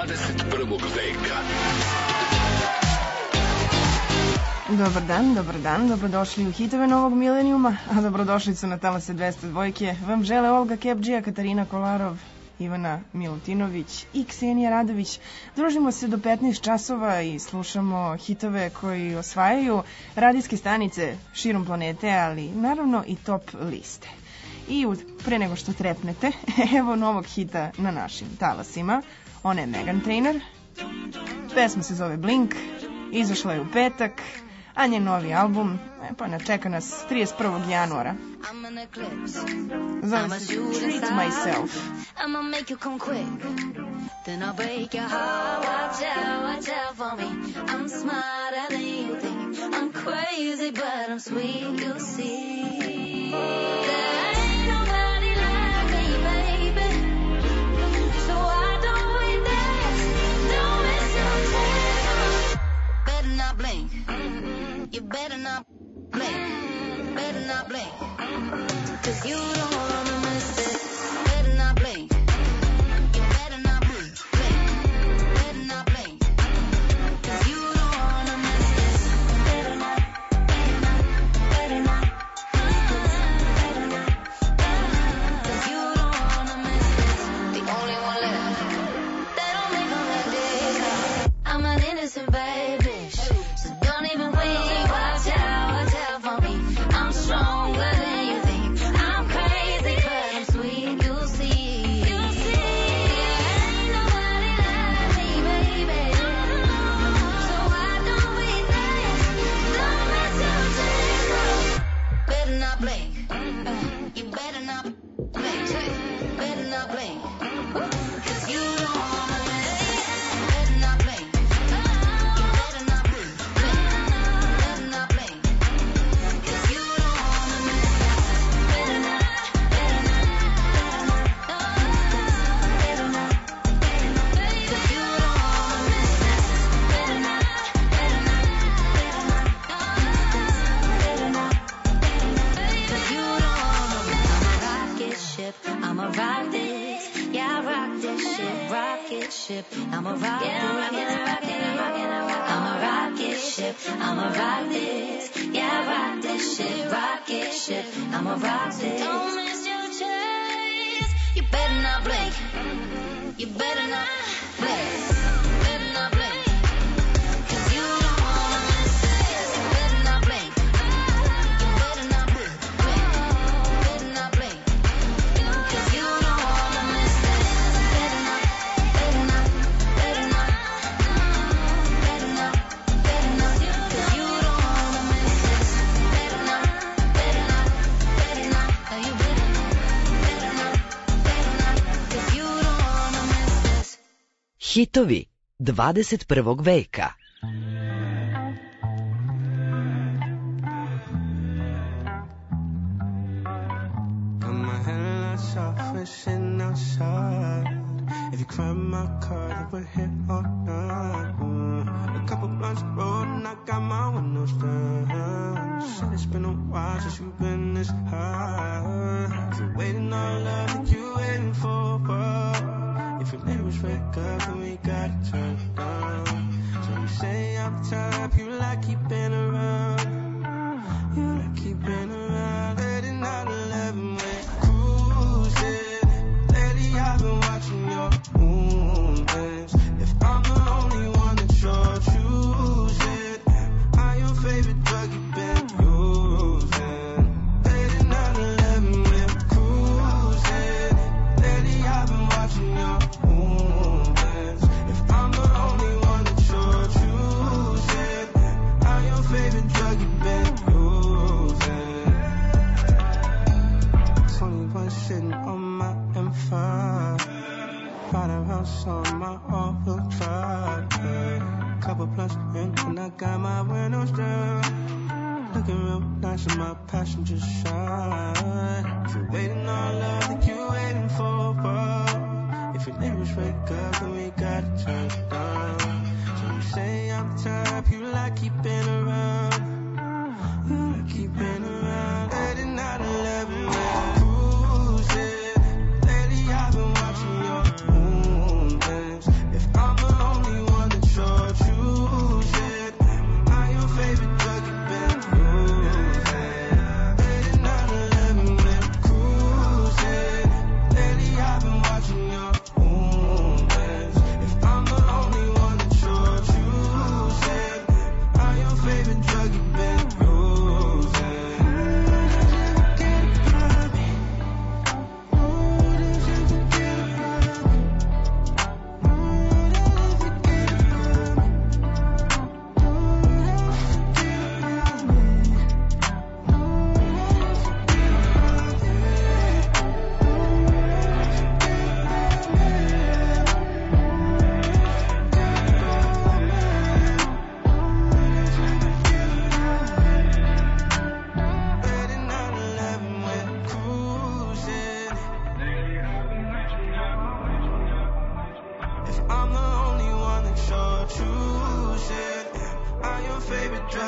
21. veka. Dobar dan, dobrodošli u hitove novog milenijuma, a dobrodošlicu na talase 202 vam žele Olga Kepdžija, Katarina Kolarov, Ivana Milutinović i Ksenija Radović. Družimo se do 15 časova i slušamo hitove koji osvajaju radijske stanice širom planete, ali naravno i top liste. I pre nego što trepnete, evo novog hita na našim talasima. Ona je Meghan Trainor, pesma se zove Blink, izašla je u petak, a njen novi album čeka nas 31. januara. Zove se Treat Myself. I'ma make you come quick, then I'll break your heart. Watch out for me. I'm smarter than you think. I'm crazy, but I'm sweet. You'll see. There ain't nobody like me, baby. So why don't we dance? Don't miss your chance. Better not blink. You better not blink. Better not blink. 'Cause you don't wanna miss it. Better not blink. You better not blink. Better not blink. 'Cause you don't wanna miss this. Better not. Better not. Better not. 'Cause you don't wanna miss this. The only one left. They don't make them like this. I'm an innocent baby, so don't even wait. Watch out for me. I'm stronger than you think. I'm crazy, but I'm sweet. You'll see. You'll see. Ain't nobody like me, baby. So why don't we dance? Don't miss your chance. Better not blink. You better not blink. Better not blink. 'Cause you don't wanna miss it. Better not blink. You better not blink. Better not blink. 'Cause you don't wanna miss it. Better not. Better not. Better not. 'Cause you don't wanna miss this. Better not. Better not. Better not. 'Cause you don't wanna miss. Rocket ship, I'ma rock this. Yeah, I rock this ship. Rocket ship, I'ma rock this. I'ma rocket ship, I'ma rock this. Yeah, I rock this shit. Rocket ship, I'ma rock this. Don't miss your chance. You better not blink. You better not blink. Better not blink. 'Cause you don't wanna miss this. Better not blink. You better not blink. Better not blink. 'Cause you don't wanna miss this. Better not. Better not. Better not. Better not. Better not. 'Cause you don't wanna miss this. Better not. Better not. Better not. You better not. Better not. Better not. 'Cause you don't wanna miss this. Hitovi 21. veka. Got my headlights off, we're sitting outside. If you cry my car, then we're here all night. A couple blunts rolled and I got my windows down. Said it's been a while since you've been this high. If you're waiting on love, then you're waiting for what? If your neighbors wake up, then we gotta turn it down. So you say I'm the type you like keeping around. You like keeping around. Late at night, 11 we're cruising. Lately I've been watching your movements. If I'm the only one that you're choosing, am I your favorite drug you've been using? Late at night, 11 we're cruising. Lately I've been watching your movements. If I'm the only one that you're choosing, am I your favorite drug you've been using? 21 sitting on my M5. Ride around on my all-wheel drive. Couple blunts in and I got my windows down. Looking real nice in my passenger side. If you're waiting on love, then you're waiting for what? If your neighbors wake up, then we gotta turn it down. So you say I'm the type you like keeping around. You like keeping around. Late at night, 11 we're cruising. Lately I've been watching your movements. If I'm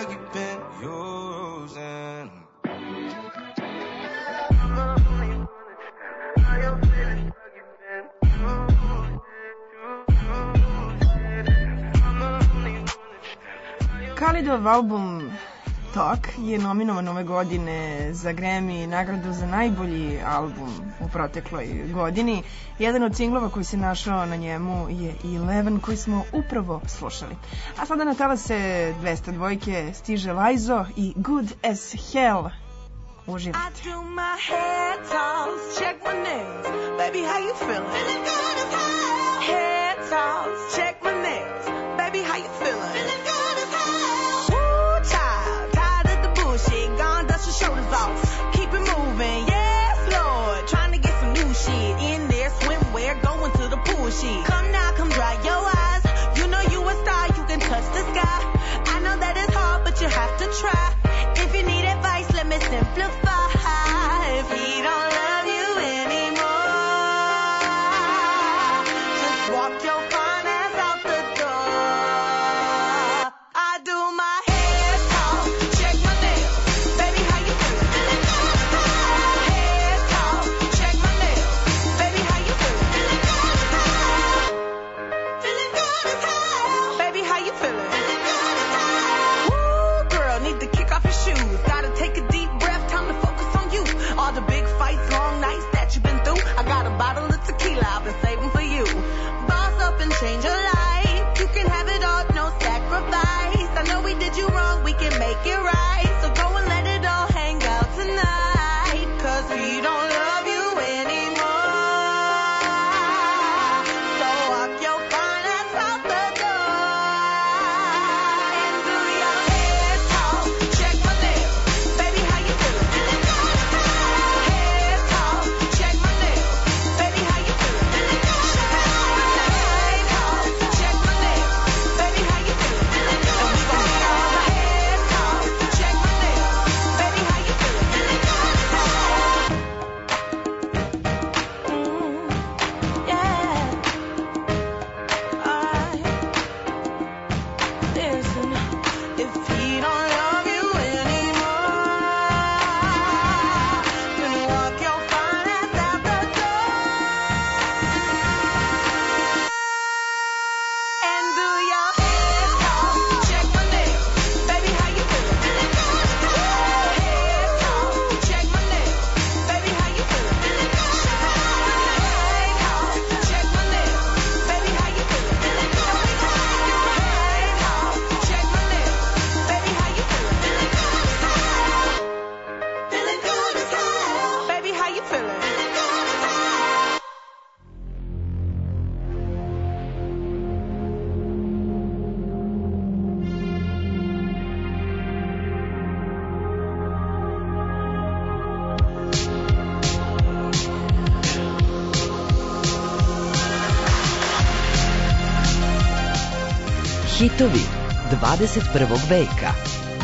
drug you've been using. Khalidov album Talk je nominovan ove godine za Grammy nagradu za najbolji album u protekloj godini. Jedan od singlova koji se našao na njemu je Eleven koji smo upravo slušali. A sada na talase 202 stiže Laizo i Good as Hell. Uživajte. I do my head toss, check my nails. Baby, how you feeling? Feeling good as hell. Head toss, check my nails. Baby, how you feeling? Feeling good as hell. Woo, child, tired of the bullshit. Gone, dust your shoulders off. Keep it moving, yes, Lord. Trying to get some new shit in there. Swimwear, going to the pool shit. Come now, come dry your eyes. You know you a star, you can touch the sky. I know that it's hard, but you have to try. If you need advice, let me simplify. If he don't love you anymore, just walk your fine ass out the door. I do my head talk, check my nails. Baby, how you feeling? Feeling good as hell. Head talk, check my nails. Baby, how you feeling? Feeling good as hell. Feeling good as hell. Baby, how you feeling? Feeling good as hell. Woo, girl, need to kick off your shoes. Gotta take a deep breath, time to focus on you. All the big fights, long nights that you've been through. I got a bottle of tequila I've been saving for you. Boss up and change your life. You can have it all, no sacrifice. I know we did you wrong, we can make it right. So go and let it all hang out tonight. Cause we don't love you anymore. So walk your fine ass out the door. And do your head talk, check my nails. Baby, how you feeling? Feeling good as hell. Head talk, check my nails. Baby, how you feeling? Feeling good as hell. Head talk, check my nails. Baby, how you feeling? Feeling good as hell. Head talk, check my nails. Baby, how you feeling? Feeling good as hell. Yeah. Listen, if he don't love you anymore, then walk your fine ass out the door. And do your head talk, check my nails. Baby, how you feeling? Feeling good as hell. Head talk, check my nails. Baby, how you feeling? Feeling good as hell. Head talk, check my nails. Baby, how you feeling? Feeling good as hell. Head talk, check my nails. Baby, how you feeling? Feeling good as hell. Feeling good as hell. Baby, how you feeling? Feeling good as hell. Hitovi 21. veka.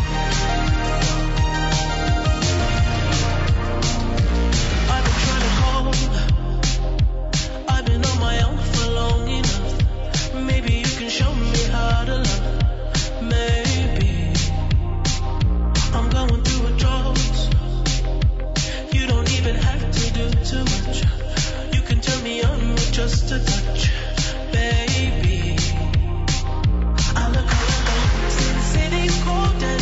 I've been trying to hold. I've been on my own for long enough. Maybe you can show me how to love. Maybe I'm going through a drought. You don't even have to do too much. You can turn me on with just a touch, baby. I look around, see the city's cold and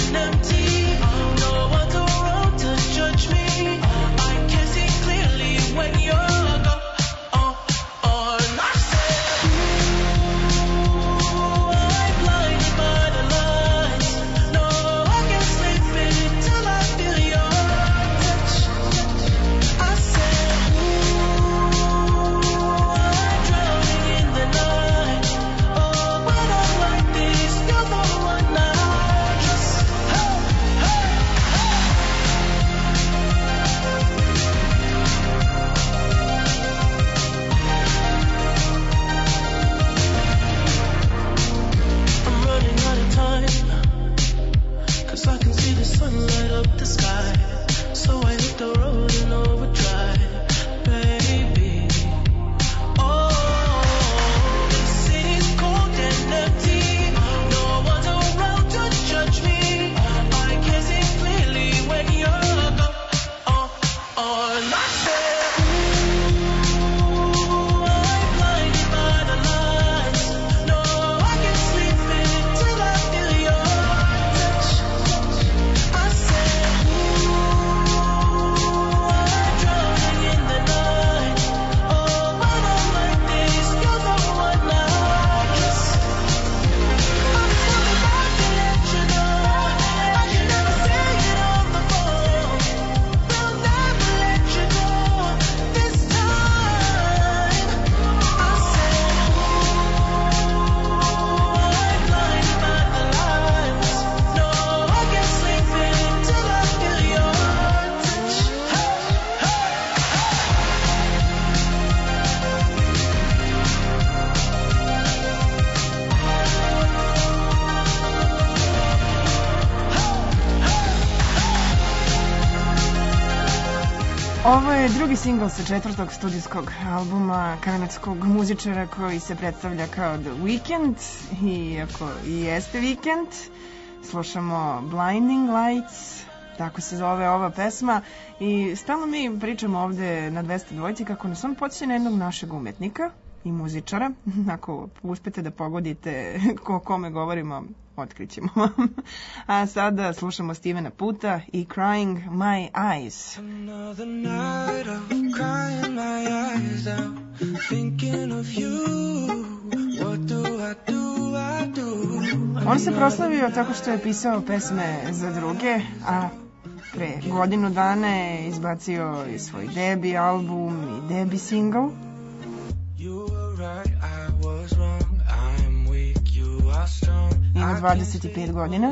Ovo je drugi singl sa četvrtog studijskog albuma kanadskog muzičara koji se predstavlja kao The Weeknd, iako i jeste vikend. Slušamo Blinding Lights, tako se zove ova pesma, i stalno mi pričamo ovde na 202 kako nas on podsjeća na jednog našeg umetnika i muzičara. Ako uspete da pogodite o kome govorimo, otkrićemo vam. A sada slušamo Stevena Puta i Crying My Eyes. Another night of crying my eyes out, thinking of you. What do I do? On se proslavio tako što je pisao pesme za druge, a pre godinu dana je izbacio i svoj debi album i debi single. You were right, I was wrong. I'm weak, you are strong. Ima 25 godina.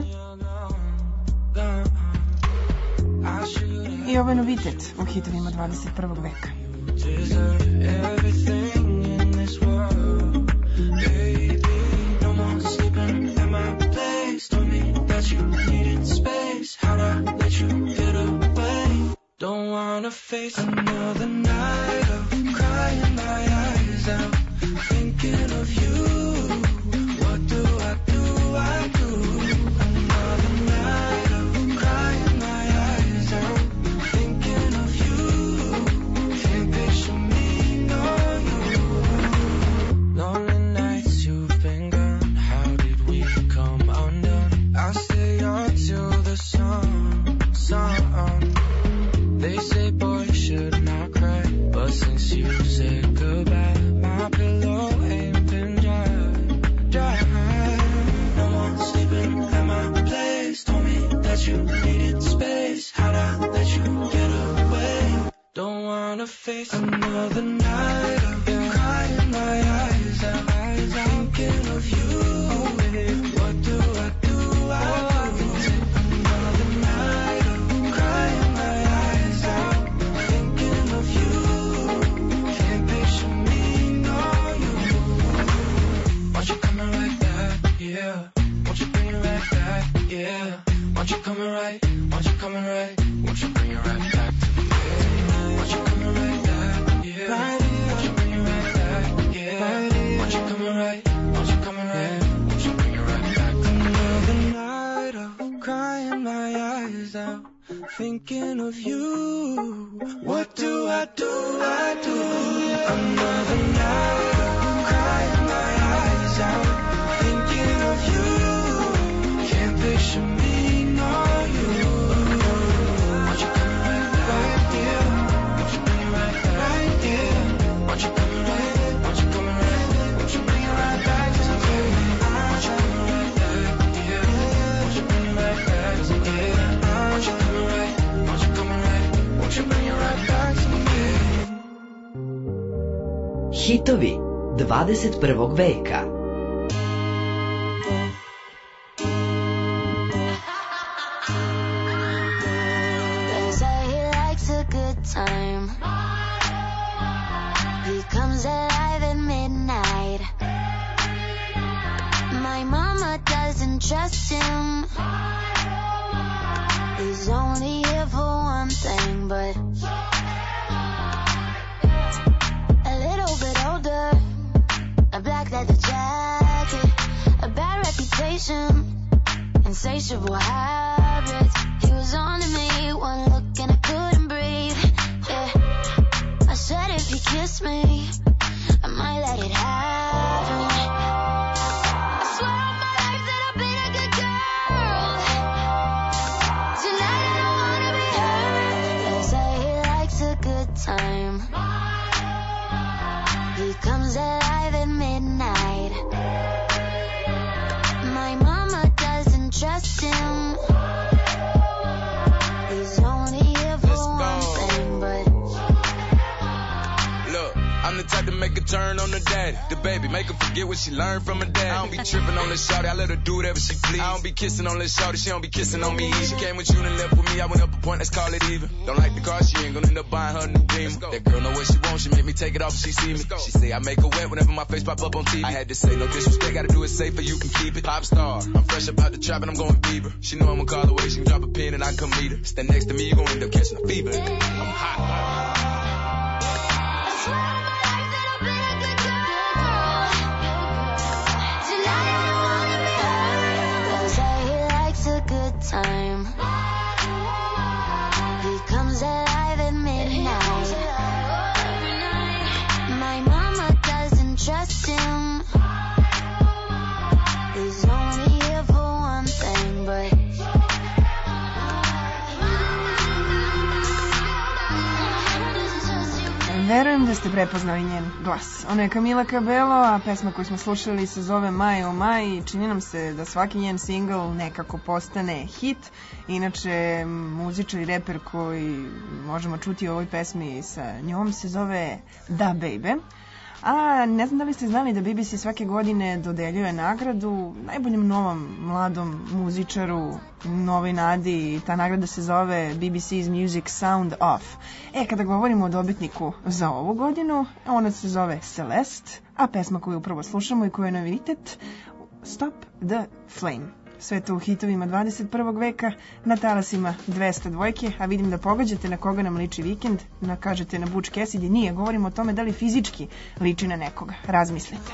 I ovo je novitet u hitovima 21. veka. Deserve everything in this world, baby. No more sleeping at my place. Told me that you needed space. How'd I let you get away? Don't wanna face another night of crying my eyes out, thinking of you. What do I do? Another night of crying my eyes out, thinking of you. Can't picture me, no you. Lonely nights you've been gone. How did we come undone? I'll stay on till the sun. They say boys should not cry, but since you said goodbye, my pillow ain't been dry. No more sleeping at my place. Told me that you needed space. How'd I let you get away? Don't wanna face another night of crying my eyes out, thinking of you. What do I do? Another night of crying my eyes out, thinking of you. Can't picture me, no you. Won't you come right back, yeah. Won't you bring it right back, yeah. Won't you come right, won't you come right, won't you bring it right back to me, yeah. Won't you come right back, yeah. Won't you bring it right back, yeah. Won't you come right, won't you come right, won't you bring it right back to me. Another night of crying my eyes out, thinking of you. What do I do? Another night of crying my eyes out, thinking of you. Can't picture me, no you. Won't you come right here? Won't you bring it right here? Won't you come right? Won't you come right? Won't you bring it right back to me? Won't you come right here? Won't you bring it right back to me? Won't you come right? Won't you come right? Won't you bring it right back to me? Hitovi 21. veka. They say he likes a good time. He comes alive at midnight. My mama doesn't trust him. He's only here for one thing, but a little bit older, a black leather jacket, a bad reputation, insatiable habits. He was on to me, one look and I couldn't breathe. Yeah. I said if he kissed me, I might let it happen. I swear on my life that I've been a good girl. Tonight I don't wanna be hurt. They say he likes a good time. He comes alive at midnight. My mama doesn't trust him. He's only here for one thing, but Look, I'm the type to make a turn on the daddy. The baby, make her forget what she learned from her dad. I don't be tripping on this shawty, I let her do whatever she please. I don't be kissing on this shawty, she don't be kissing on me. She came with you and left with me, I went up a point, let's call it even. Don't like the car, she ain't gonna end up buying her a new Beamer. That girl know what she wants, she make me take it off if she see me. She say I make her wet whenever my face pop up on TV. I had to say no disrespect, gotta do it safer, you can keep it. Pop star, I'm fresh up out the trap and I'm going Bieber. She know I'ma call away, she can drop a pin and I can come meet her. Stand next to me, you gon' end up catching a fever. I'm hot. Vidim da ste prepoznali njen glas. Ona je Camila Cabello, a pesma koju smo slušali se zove My Oh My i čini nam se da svaki njen single nekako postane hit. Inače, muzičar i reper koji možemo čuti u ovoj pesmi sa njom se zove Da Baby. A ne znam da li ste znali da BBC svake godine dodeljuje nagradu najboljem novom mladom muzičaru, novoj nadi. Ta nagrada se zove BBC's Music Sound Off. Kada govorimo o dobitniku za ovu godinu, ona se zove Celeste, a pesma koju upravo slušamo i koja je novitet Stop the Flame. Sve to u hitovima 21. veka na talasima 200 dvojke, a vidim da pogađate na koga nam liči vikend, kažete na Butch Cassidy, nije, govorimo o tome da li fizički liči na nekoga, razmislite.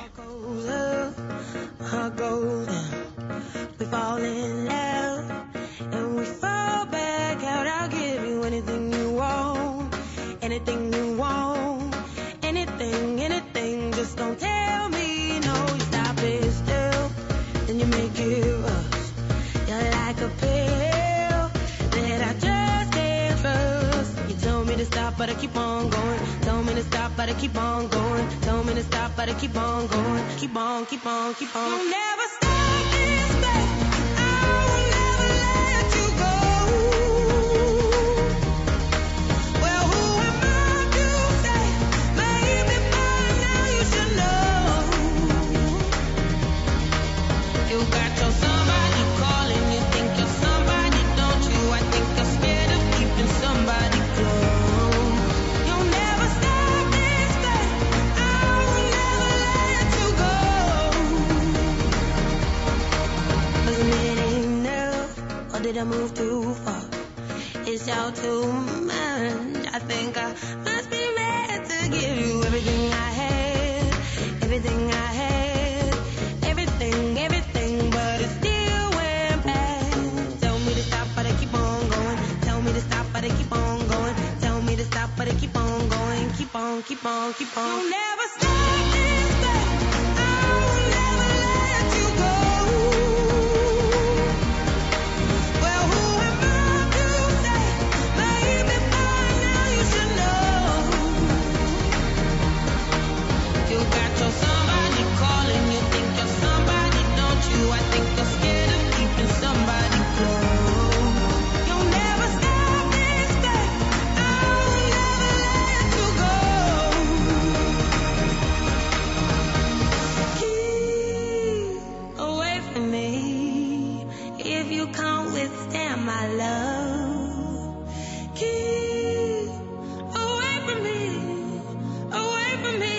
But I keep on going. Tell me to stop, but I keep on going. Tell me to stop, but I keep on going. Keep on, keep on, keep on. You'll never stop this thing. I will never let you go. Well, who am I to say? Maybe by now you should know. You got your somebody calling. You think you're somebody, don't you? I think you're scared of keeping somebody close. Did I move too far? It's all too much. I think I must be mad to give you everything I had, everything I had, everything, everything, but it still went bad. Tell me to stop, but I keep on going. Tell me to stop, but I keep on going. Tell me to stop, but I keep on going. Keep on, keep on, keep on. You'll never stop this thing. I will never let you go. Somebody calling, you think you're somebody, don't you? I think you're scared of keeping somebody close. You'll never stop this thing. I will never let you go. Keep away from me if you can't withstand my love. Keep away from me, away from me.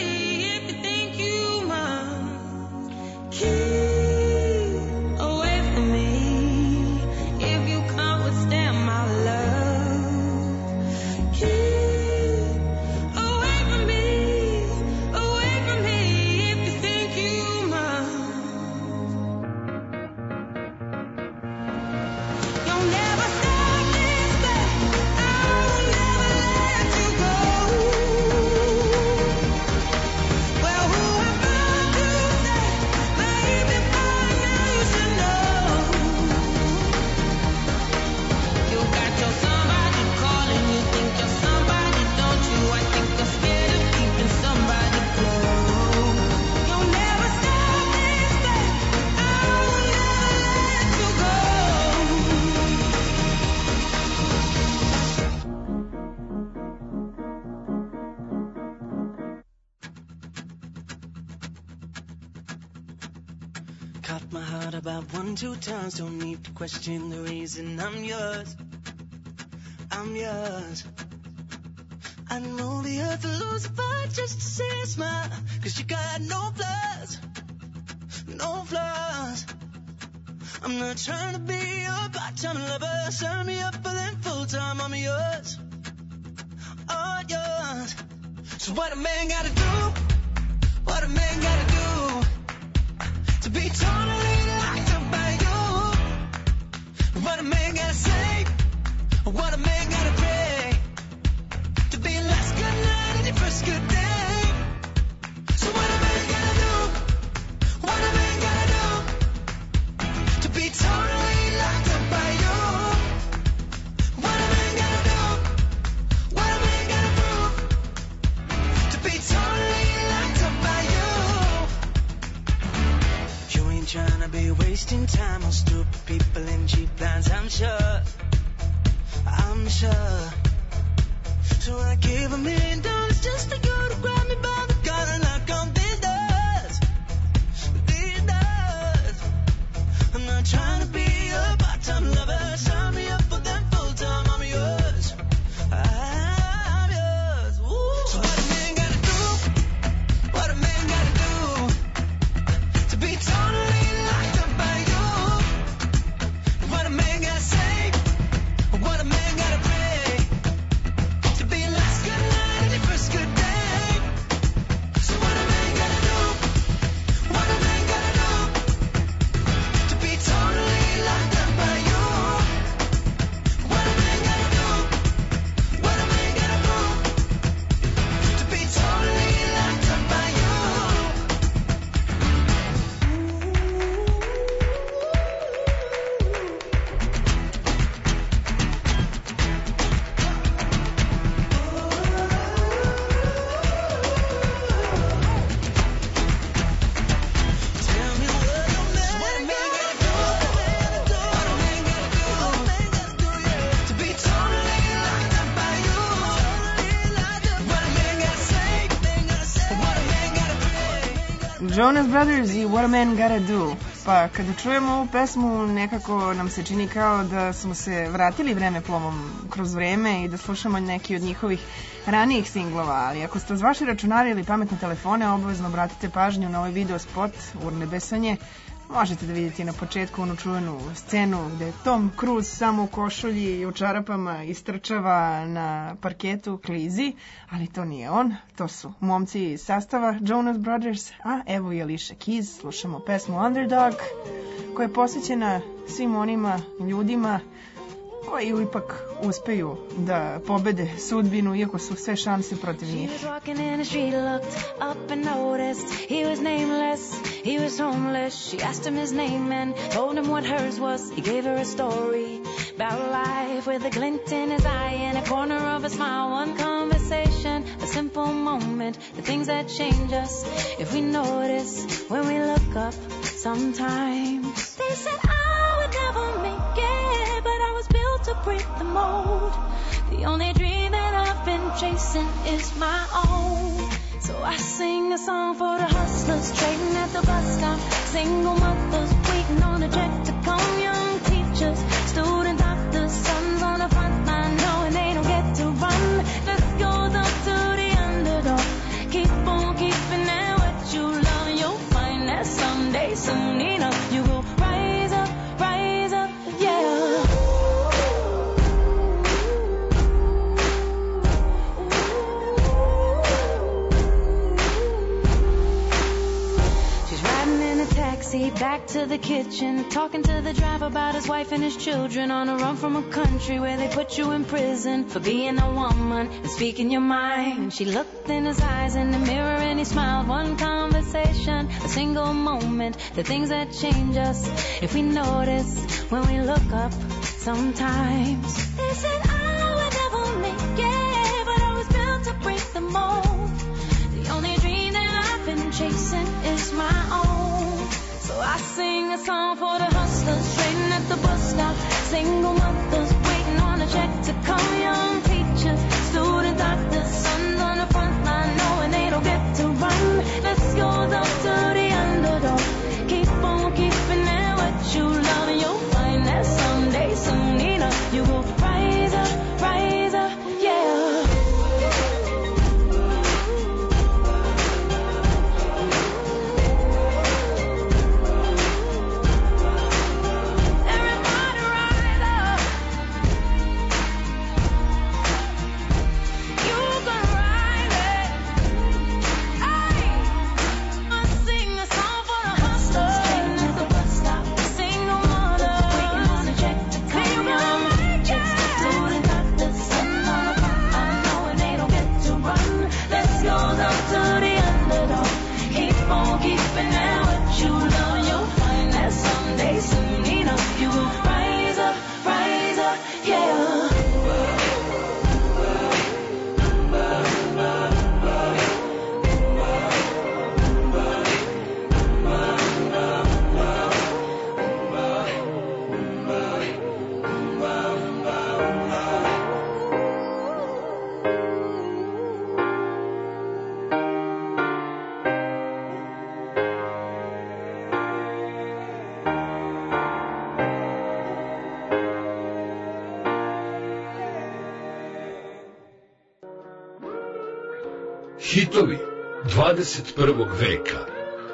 Keep away from me if you can't withstand my love. Keep away from me if you think you must. You'll never stop this thing. I will never let you go. Well, who am I to say? Maybe by now you should know. You got your somebody calling. You think you're somebody, don't you? I think you're scared of keeping somebody close. You'll never stop this thing. I will never let you go. Caught my heart about 1-2 times. Don't need to question the reason I'm yours. I'm yours. I know the earth will lose a fight just to see a smile. 'Cause you got no flaws. No flaws. I'm not trying to be your part-time lover. Sign me up for them full-time. I'm yours. All yours. So what a man gotta do? What a man gotta do? To be totally locked up by you. What a man gotta say, what a man gotta pray, to be last good night and your first good day. So what a man gotta do, what a man gotta do, to be totally locked up by you. What a man gotta do, what a man gotta prove, to be be wasting time on stupid people and cheap lines, I'm sure. So I gave $1 million just to go to grab me by the collar and knock on these doors. I'm not trying to be a part-time lover. Sign me up for them full-time, I'm yours. I'm yours. Ooh. So what a man gotta do? What a man gotta do to be totally locked up by you? What a man gotta say? What a man gotta pray to be last good night and your first good day? So what a man gotta do? What a man gotta do to be totally locked up by you? What a man gotta do? What a man gotta do to be totally locked up by you? Tell me what a man gotta do. What a man gotta do to be totally locked up by you? What a man gotta say? What a man gotta pray? Jonas Brothers i What a Man Gotta Do. Pa kada čujemo ovu pesmu nekako nam se čini kao da smo se vratili vremeplovom kroz vreme i da slušamo neki od njihovih ranijih singlova, ali ako ste uz vaše računare ili pametne telefone, obavezno obratite pažnju na ovaj video spot Urnebesanje. Možete da vidite na početku onu čuvenu scenu gde je Tom Cruise samo u košulji i u čarapama istrčava na parketu, klizi, ali to nije on, to su momci iz sastava Jonas Brothers, a evo i Alicia Keys, slušamo pesmu Underdog, koja je posvećena svim onima ljudima koji ipak uspeju da pobede sudbinu, iako su sve šanse protiv njih. She was walking in the street, looked up and noticed he was nameless, he was homeless. She asked him his name and told him what hers was. He gave her a story about life with a glint in his eye and a corner of a smile. One conversation, a simple moment, the things that change us if we notice when we look up sometimes. They said I would never make it, but I was built to break the mold. The only dream that I've been chasing is my own. So I sing a song for the hustlers trading at the bus stop, single mothers waiting on a check to come, young teachers, student doctors, sons on the front line knowing they don't get to run. Let's go up to the underdog, keep on keeping at what you love, and you'll find that someday, soon enough, you will rise up, yeah. Back to the kitchen, talking to the driver about his wife and his children, on a run from a country where they put you in prison for being a woman and speaking your mind. And she looked in his eyes in the mirror and he smiled. One conversation, a single moment, the things that change us if we notice when we look up sometimes. They said I would never make it, but I was built to break the mold. The only dream that I've been chasing is my own. So I sing a song for the hustlers trading at the bus stop, single mothers waiting on a check to come, young teachers, student doctors, sons on the front line knowing they don't get to run. Let's go up to the underdog, keep on keeping at what you love, and you'll find that someday, soon enough, you will rise up, yeah. Hitovi 21. veka.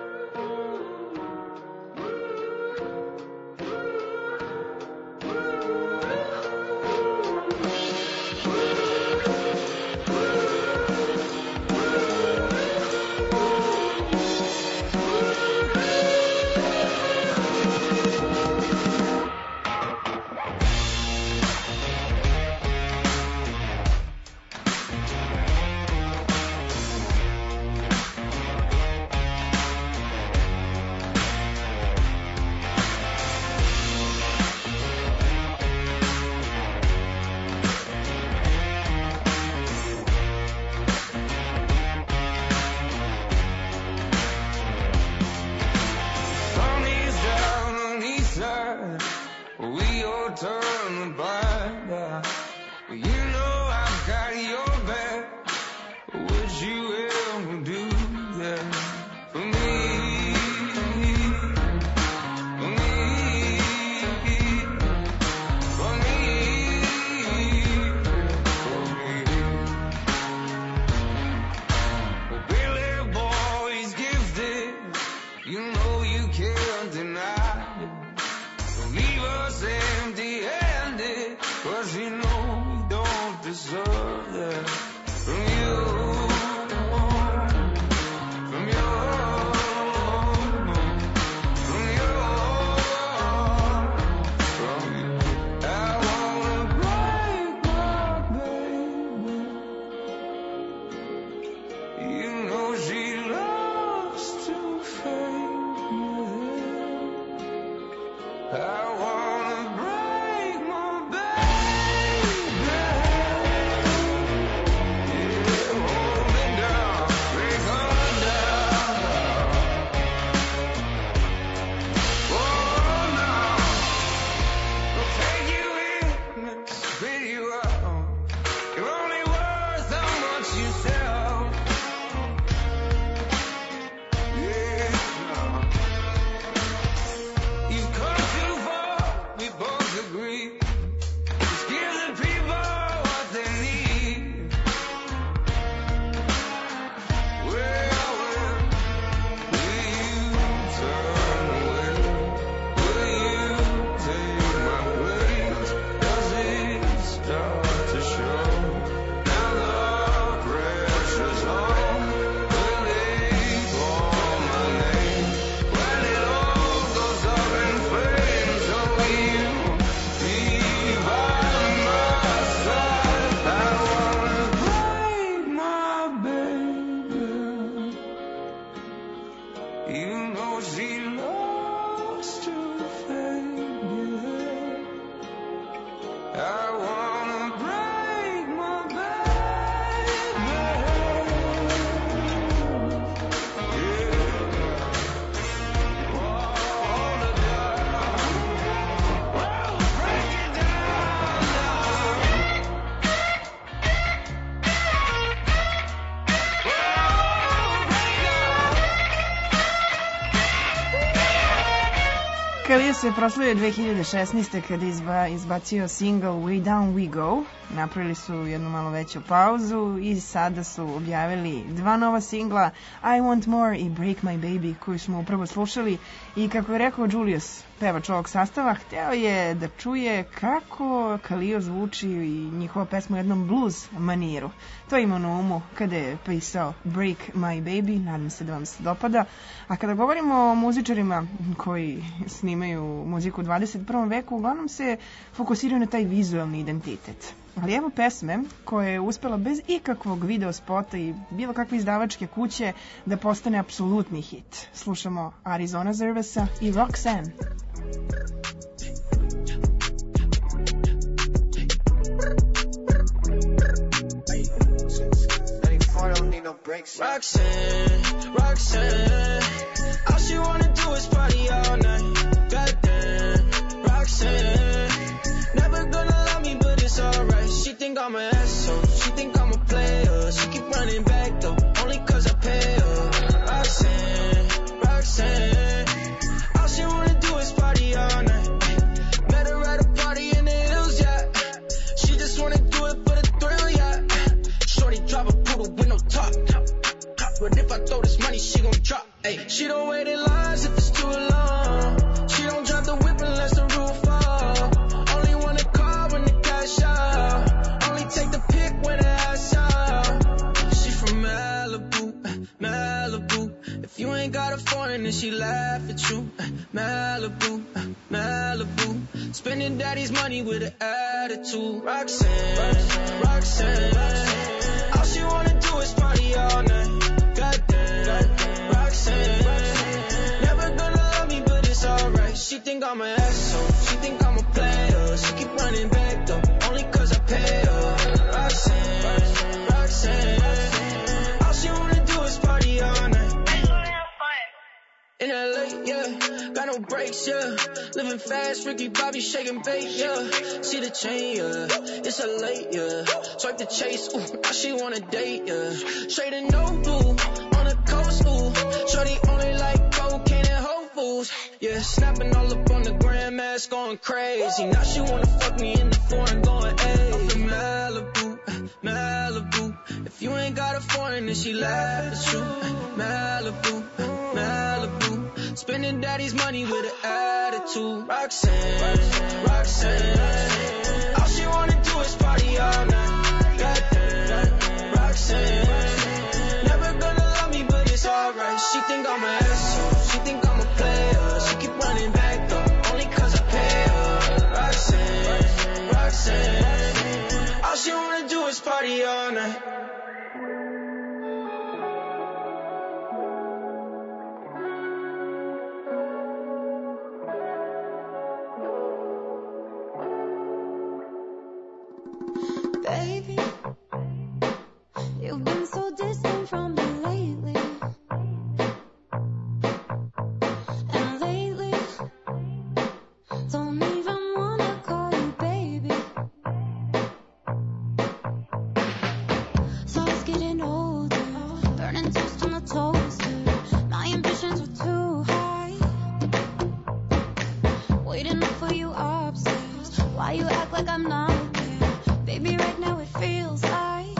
Kalija se proslavio 2016. kada je izbacio single Way Down We Go. Napravili su jednu malo veću pauzu i sada su objavili dva nova singla I Want More i Break My Baby koju smo upravo slušali i kako je rekao Julius, pevač ovog sastava, hteo je da čuje kako Kalio zvuči i njihova pesma u jednom blues maniru. To ima na umu kada je pisao Break My Baby, nadam se da vam se dopada. A kada govorimo o muzičarima koji snimaju muziku u 21. veku, uglavnom se fokusiraju na taj vizualni identitet. Ali evo pesme koja je uspela bez ikakvog video spota i bilo kakve izdavačke kuće da postane apsolutni hit. Slušamo Arizona Zervasa i Roxanne. Roxanne, Roxanne, all she wanna do is party all night. Goddamn, Roxanne, never gonna love me, but it's alright. She think I'm an asshole, she think I'm a player. She keep running back though, only cause I pay her. Roxanne, Roxanne, all she wanna do is party all night. Met her at a party in the hills, yeah. She just wanna do it for the thrill, yeah. Shorty drive a poodle with no top. But if I throw this money, she gon' drop. Ayy, she don't wait in lines if it's too long. She don't drive the whip unless the roof fall. Only want a car when the cash out. Only take the pic when the ass out. She from Malibu, Malibu. If you ain't got a foreign, then she laugh at you. Malibu, Malibu. Spending daddy's money with an attitude. Roxanne, Roxanne. All she wanna do is party all night. Goddamn, Roxanne. Never gonna love me, but it's alright. She think I'm an asshole. She think I'm a player. She keep running back though, only cause I pay her. Roxanne, Roxanne. All she wanna do is party all night. In LA, yeah, got no brakes, yeah. Living fast, Ricky Bobby shaking bait, yeah. See the chain, yeah, it's a late, yeah. Swipe the chase, ooh, now she wanna date, yeah. Straight and no blue, on the coast, ooh. Shorty only like cocaine and Whole Foods, yeah. Snapping all up on the grandmas, going crazy. Now she wanna fuck me in the foreign, going, ayy. I'm from Malibu, Malibu. If you ain't got a foreign, then she laugh at you. Malibu, Malibu. Spending daddy's money with an attitude. Roxanne, Roxanne. All she wanna do is party all night. Goddamn, Roxanne. Never gonna love me, but it's alright. She think I'm an asshole. She think I'm a player. She keep running back though, only cause I pay her. Roxanne, Roxanne. All she wanna do is party all night. Baby, you've been so distant from me lately. And lately, don't even wanna call you baby. So I was getting older, burning toast on the toaster. My ambitions were too high. Waiting up for you upstairs. Why you act like I'm not? Baby, right now it feels like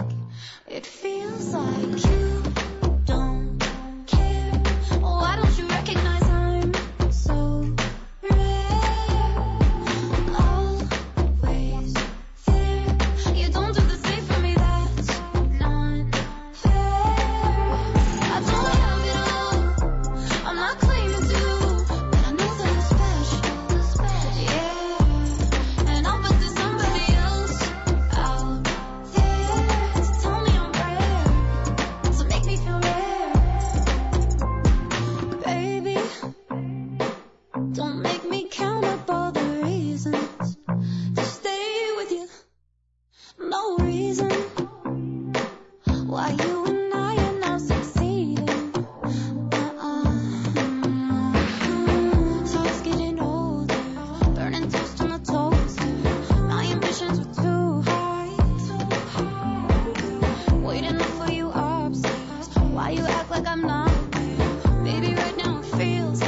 you don't care. Why don't you recognize I'm so rare? Always there. You don't do the same for me, that's not fair. I don't have it all, I'm not claiming to, but I know that I'm special, yeah. And I'll bet there's somebody else out there to tell me I'm rare, to make me feel rare. Baby, don't make me count up all the reasons to stay with you. No reason why you and I are not succeeding. So it's getting older, burning toast on the toaster. My ambitions were too high. Waiting up for you upstairs. Why you act like I'm not there? Baby, right now it feels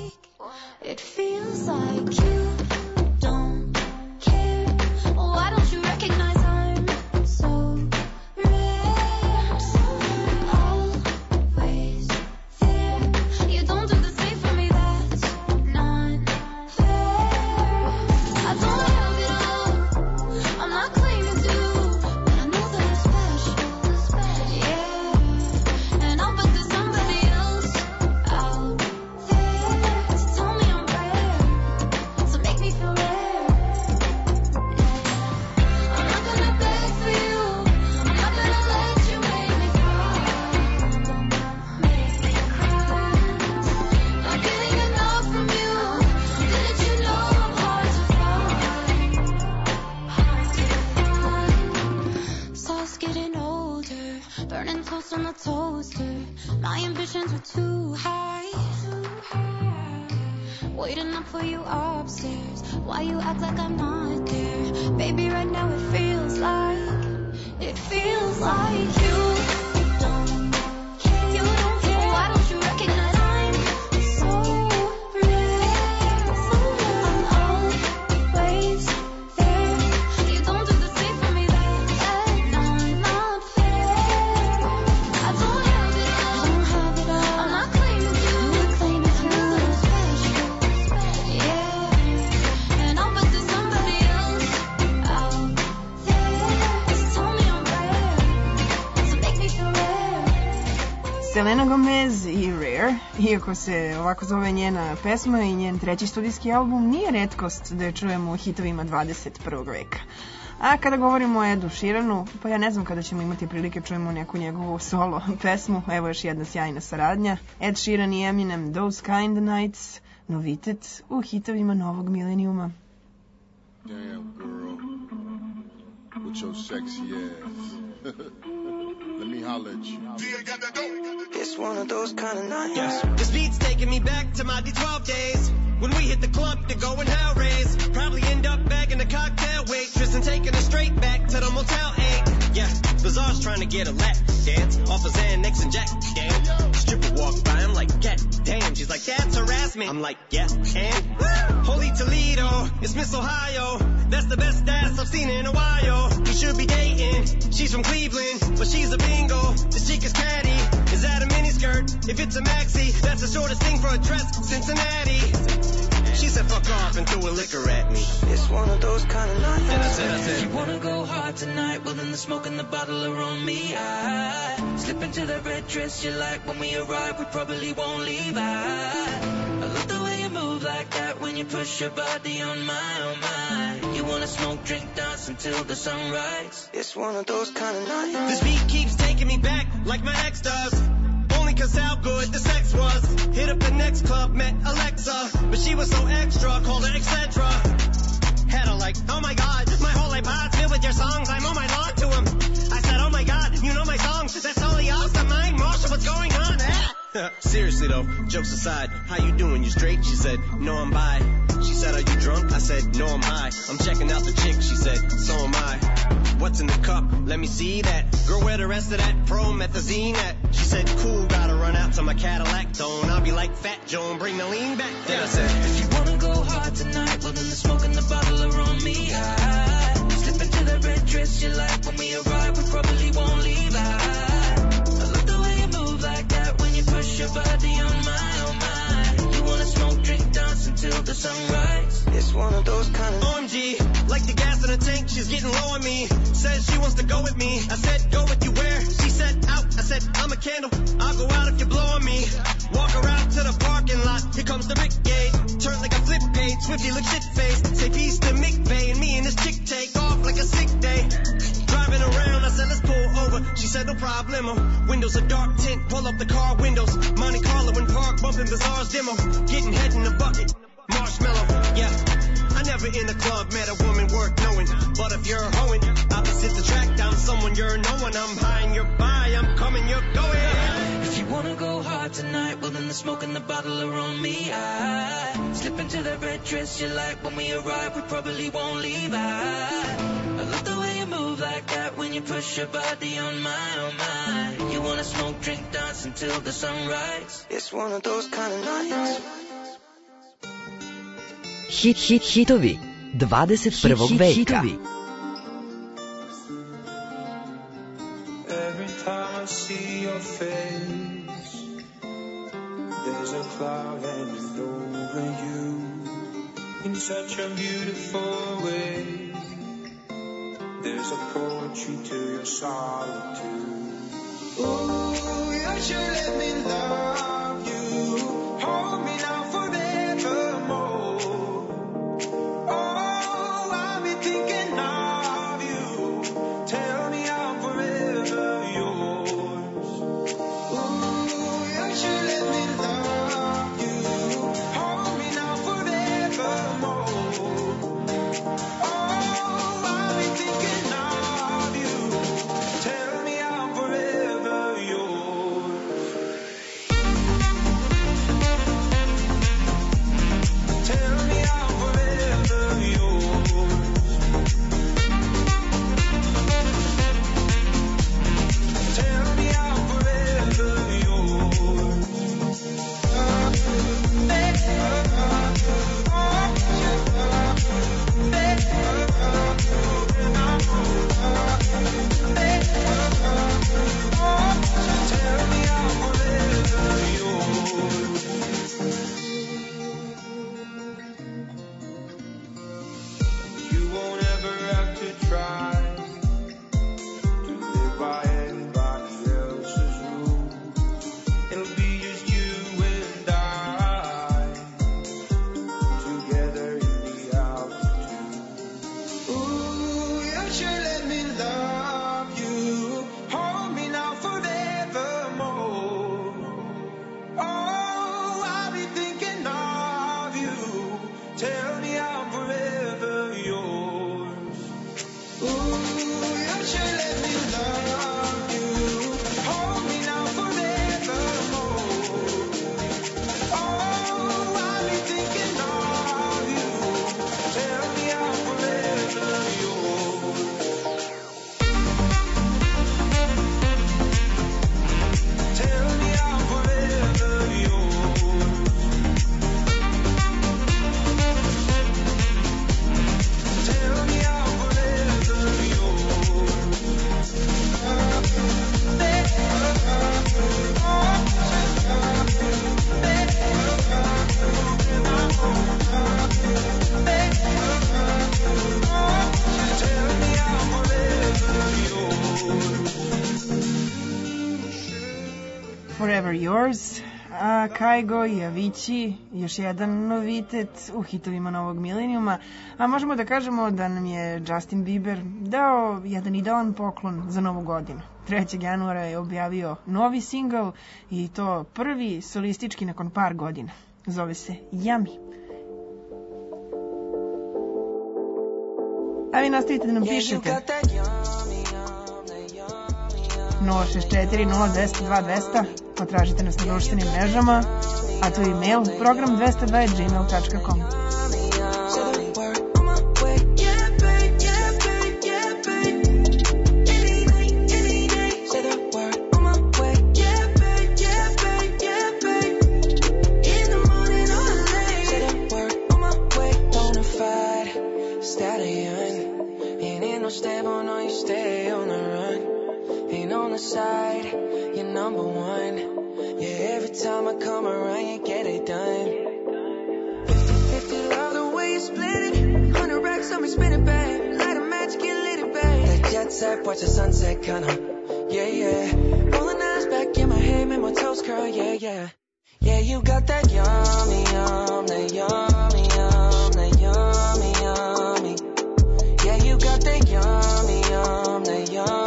like you don't care. Why don't you recognize I'm so rare? Always there. You don't do the same for me, that's not fair. I don't have it all, I'm not claiming to, but I know that I'm special, yeah. And I'll bet there's somebody else out there to tell me I'm rare, to make me feel rare. I'm not gonna beg for you, I'm not gonna let you make me cry, Not getting enough from you, didn't you know I'm hard to find? So I was getting older, burning toast on the toaster. My ambitions were too high. Waiting up for you upstairs. Why you act like I'm not there? Baby, right now it feels like you don't care. You don't care. Why don't you recognize I'm so rare? I'm always there. You don't do the same for me, that's not fair. I don't have it all, Selena Gomez i Rare. Iako se ovako zove njena pesma i njen treći studijski album, nije retkost da je čujemo u hitovima 21. veka. A kada govorimo o Edu Sheeranu, pa ja ne znam kada ćemo imati prilike čujemo neku njegovu solo pesmu. Evo još jedna sjajna saradnja. Ed Sheeran i Eminem, Those Kind of Nights, novitet u hitovima novog milenijuma. Damn, girl, with your sexy ass. Let me holler at you. It's one of those kind of nights. Yes. This beat's taking me back to my D12 days. When we hit the club to go and hell raise. Probably end up bagging the cocktail waitress and taking her straight back to the Motel 8. Yeah, Bazaar's trying to get a lap dance off of Xanax and Jack. Damn. Stripper walked by, I'm like, God damn. She's like, that's harassment. I'm like, yeah, and Holy Toledo, it's Miss Ohio. That's the best ass I've seen in a while. We should be dating. She's from Cleveland, but she's a bingo. This chick is catty. Is that a miniskirt? If it's a maxi, that's the shortest thing for a dress. Cincinnati. She said fuck off and threw a liquor at me. It's one of those kind of nights. And I said, If you wanna go hard tonight, well then the smoke and the bottle are on me. I slip into that red dress you like. When we arrive, we probably won't leave. I love the way you move like that when you push your body on my. You wanna smoke, drink, dance until the sunrise. It's one of those kind of nights. This beat keeps taking me back like my ex does. Only cause how good the sex was. Hit up the next club, met Alexa, but she was so extra, called her etc. Had her like, oh my god, my whole iPod's filled with your songs, I'm on my lawn to him. I said, oh my god, you know my songs, that's totally awesome, mine, Marshall, what's going on? Seriously though, jokes aside, how you doing, you straight? She said, no I'm bi. She said, are you drunk? I said, no I'm high. I'm checking out the chick, she said, so am I. What's in the cup? Let me see that. Girl, where the rest of that promethazine at? She said, cool, gotta run out to my Cadillac tone. I'll be like Fat Joe, bring the lean back. Then I said, if you wanna go hard tonight, well then the smoke and the bottle are on me. I slip into that red dress you like. When we arrive, we probably won't leave. I love the way you move like that when you push your body on my. You wanna smoke, drink, dance until the sunrise. It's one of those kind of OMG, like the gas in the tank, she's getting low on me. Says she wants to go with me. I said, go with you where? She said, out. I said, I'm a candle. I'll go out if you're blowing me. Walk her out to the parking lot. Here comes the brigade. Turn like a flip page. Swifty look shit-faced. Say peace to McVay. And me and this chick take off like a sick day. Driving around, I said, let's pull over. She said, no problemo. Windows are dark tint. Pull up the car windows. Monte Carlo in park. Bumping Bazaar's demo. Getting head in the bucket. Marshmallow, yeah. I never in a club met a woman worth knowing. But if you're hoeing, opposite the track, I'm someone you're knowing. I'm high and you're by, I'm coming, you're going. If you wanna go hard tonight, well then the smoke and the bottle are on me. I slip into that red dress you like. When we arrive, we probably won't leave. I love the way you move like that when you push your body on my. You wanna smoke, drink, dance until the sunrise. It's one of those kind of nights. Hitovi 21. veka. Every time I see your face, there's a cloud hanging over you in such a beautiful way. There's a poetry to your solitude. Ooh, you should let me love you. Hold me now forevermore. It'll be just you and I together in the altitude. Ooh, you should let me love you. Hold me now forevermore. Oh, I'll be thinking of you. Tell me I'm forever yours. Ooh, you should let me love you. Hold me now forevermore. Oh, I'll be thinking of you. Tell me I'm forever yours. Tell me I'm forever yours. Tell me I'm forever Forever Yours, a Kaigo i Avicii, još jedan novitet u hitovima novog milenijuma, a možemo da kažemo da nam je Justin Bieber dao jedan idealan poklon za novu godinu. 3. januara je objavio novi singl i to prvi solistički nakon par godina. Zove se Yummy. A vi nastavite da nam pišete 064 010 2200, potražite nas na društvenim mrežama, a to je e-mail program202@gmail.com. Side, you're number one. Yeah, every time I come around, you get it done. 50-50, love the way you split it. 100 racks on me, spin it back. Light a match, get lit it back. That jet set, watch the sunset, kinda. Yeah, yeah. Rolling eyes back in my head, make my toes curl, yeah, yeah. Yeah, you got that yummy, yum, that yummy, yum, that yummy, yummy. Yeah, you got that yummy, yum, that yummy.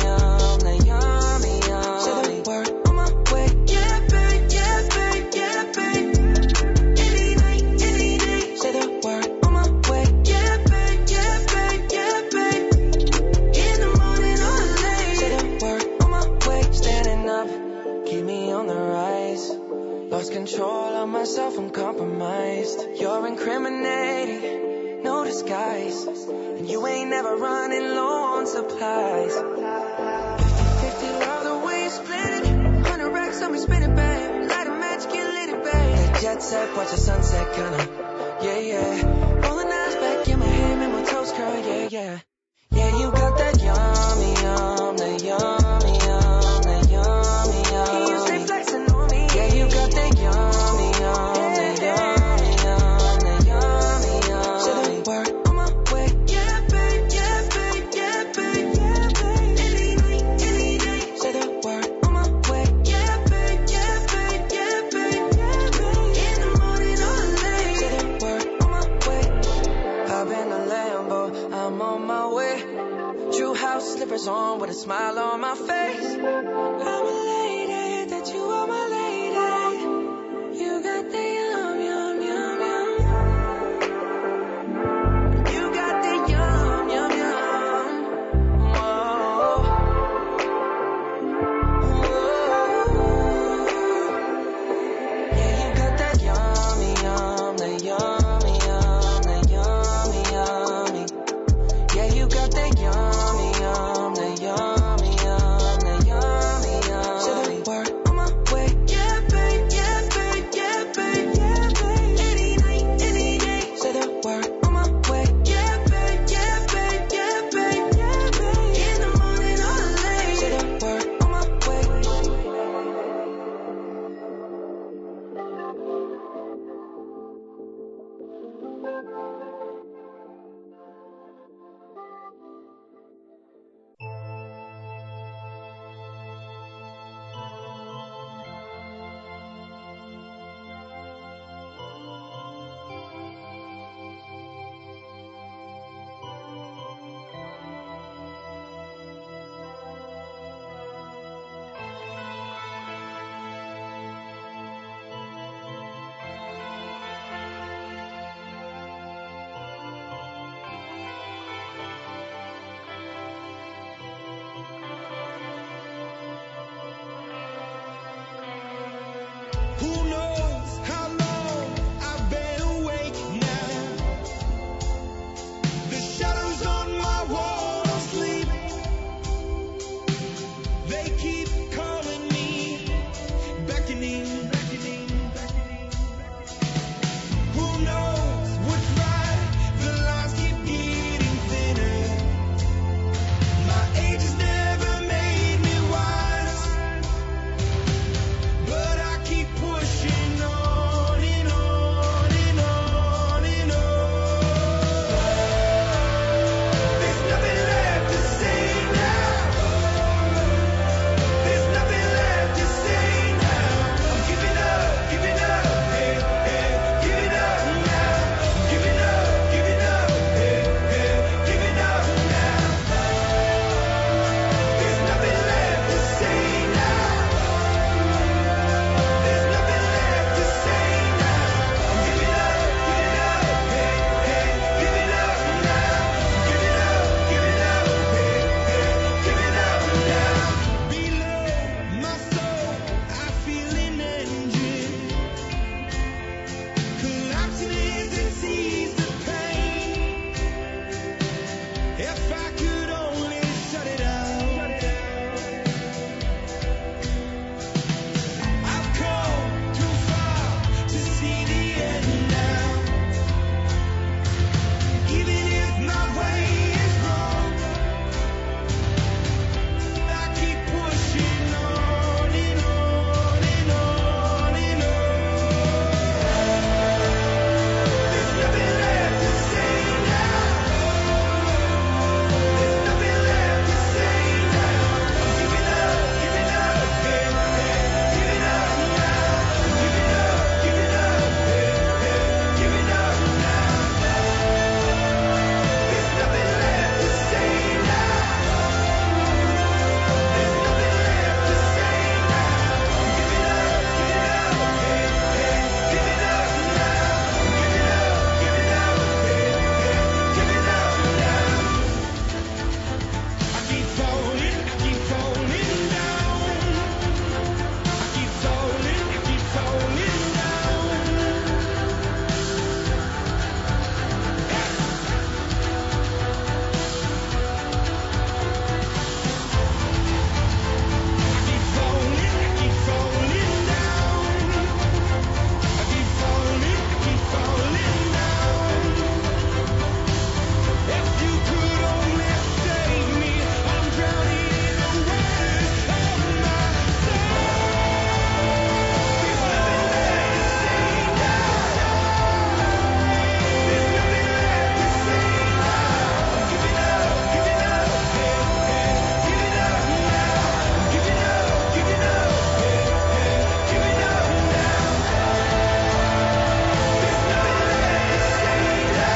Control of myself, I'm compromised. You're incriminating, no disguise. And you ain't never running low on supplies. 50-50, love the way you split it. 100 racks on me, spin it back. Light a match, get lit it back. That jet set, watch the sunset, kinda. Yeah, yeah. Rolling eyes back in my head, make my toes curl, yeah, yeah. Yeah, you got that yummy, yum, that yummy, yum, that yummy, yum. Can you stay flexing on me? Yeah, you got that yummy, yum, that yummy, yum, that yummy, yum. Say the word on my way, yeah, babe, yeah, babe, yeah, babe, yeah, babe. Any night, say the word on my way, yeah, babe, yeah, babe, yeah, babe, yeah, babe. In the morning or late, say the word on my way. I've been a Lambo, I'm on my way. True house slippers on with a smile on my face. I'm elated that you are my lady. You got the yum, yum, yum, yum. You got the yum, yum, yum. Whoa. Whoa. Yeah, you got that yummy, yum, that yummy, yum, that yummy, yummy. Yeah, you got that yummy, yum, that yummy, yum, that yummy. beckoning. Who knows what's right? The lines keep getting thinner. My age has never made me wise, but I keep pushing on and on and on and on. There's nothing left to say now. There's nothing left to say now. I'm giving up, hey, hey, giving up now. I'm giving up, hey, hey, giving up now. There's nothing left to say now. There's nothing left to say now. I'm giving up, hey, hey, giving up now. I'm giving up, hey, hey, giving up now. Below my soul, I feel an engine collapsing as it sees the pain. If I could only shut it out. I've come too far to see the end now. Even if my way is wrong, I keep pushing on and on and on and on. There's nothing left to say now. There's nothing left to say now. I'm giving up, hey, hey, giving up now. I'm giving up, hey, hey, giving up now. There's nothing left to say now. There's nothing left to say now. I'm giving up, hey, hey, giving up now. I'm giving up, hey, hey, giving up now. I keep falling down. I keep falling down. I keep falling down. I keep falling down. If you could only save me, I'm drowning in the waters of my soul. There's nothing left to say now. There's nothing left to say now. I'm giving up, hey, hey, giving up now. I'm giving up, hey, hey, giving up now. There's nothing left to say now.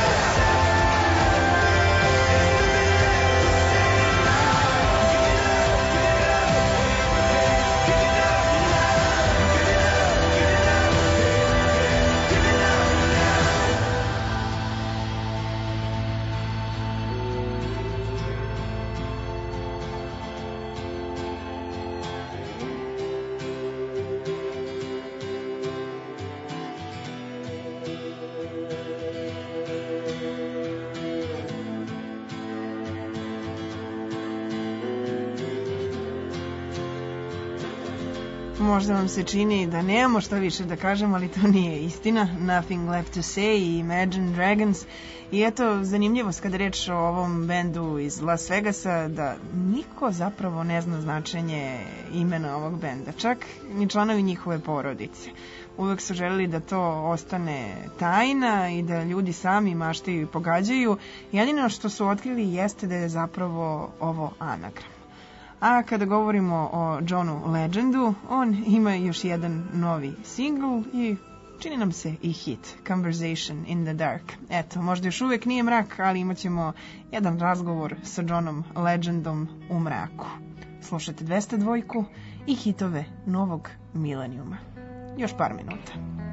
Možda vam se čini da nemamo šta više da kažemo, ali to nije istina. Nothing Left to Say i Imagine Dragons. I eto, zanimljivost kada reč o ovom bendu iz Las Vegasa, da niko zapravo ne zna značenje imena ovog benda, čak ni članovi njihove porodice. Uvek su želeli da to ostane tajna i da ljudi sami maštaju i pogađaju. Jedino što su otkrili jeste da je zapravo ovo anagram. A kada govorimo o Johnu Legendu, on ima još jedan novi singl i čini nam se i hit, Conversation in the Dark. Eto, možda još uvek nije mrak, ali imat ćemo jedan razgovor sa Johnom Legendom u mraku. Slušajte 202 i hitove novog milenijuma. Još par minuta.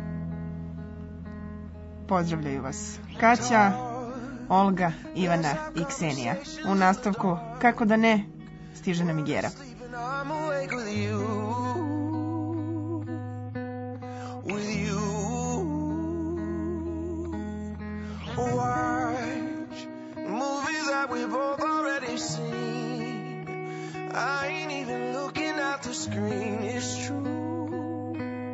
Pozdravljaju vas Kaća, Olga, Ivana i Ksenija. U nastavku, kako da ne, stiže nam i Gera. I'm awake with you. Watch movies that we both already seen. I ain't even looking at the screen, it's true.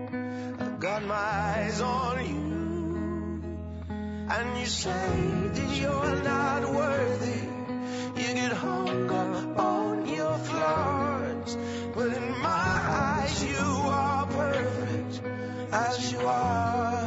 got my eyes on you. And you say that you're not worthy. You get hung up on your flaws. But in my eyes you are perfect as you are.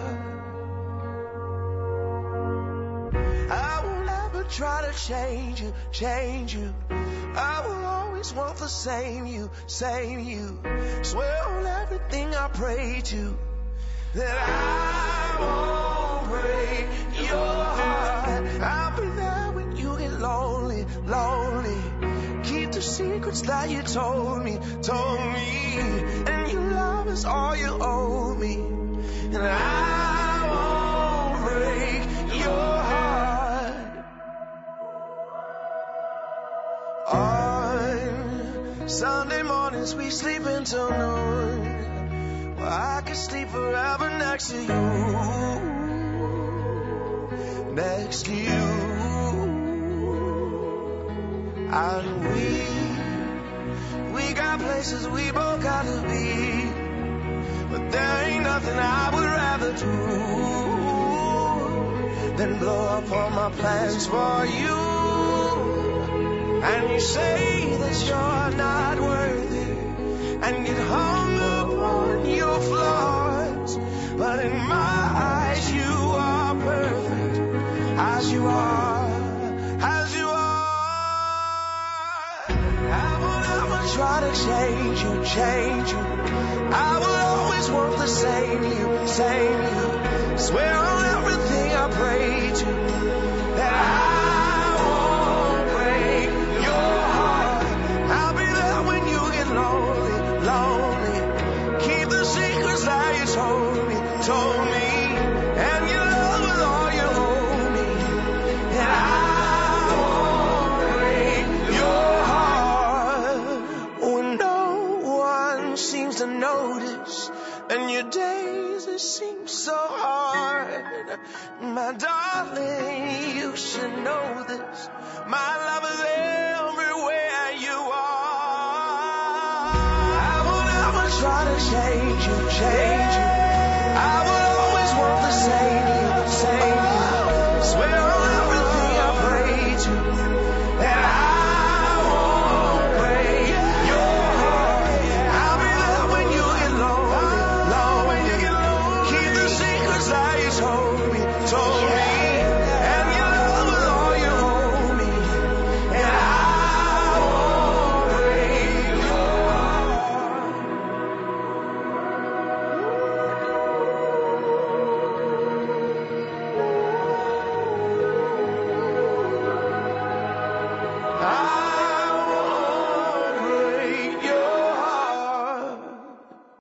I will never try to change you, change you. I will always want the same you, same you. Swear on everything I pray to that I won't break your heart. I'll be there when you get lonely, lonely. Keep the secrets that you told me. And your love is all you owe me. And I won't break your heart. On Sunday mornings we sleep until noon. Well, I could sleep forever next to you. Next to you. And we got places we both gotta be. But there ain't nothing I would rather do than blow up all my plans for you. And you say that you're not worthy and get hung up on your flaws. But in my eyes you are perfect as you are, as you are. I will never try to change you, change you. I will always want the same you, same you. Swear on everything I pray to that I won't break your heart. I'll be there when you get lonely, lonely. Keep the secrets that you told me. And your love is all you owe me. And I won't break your heart. When no one seems to notice, and your days it seems so hard. My darling, you should know this. My love is everywhere you are. I will never try to change you, change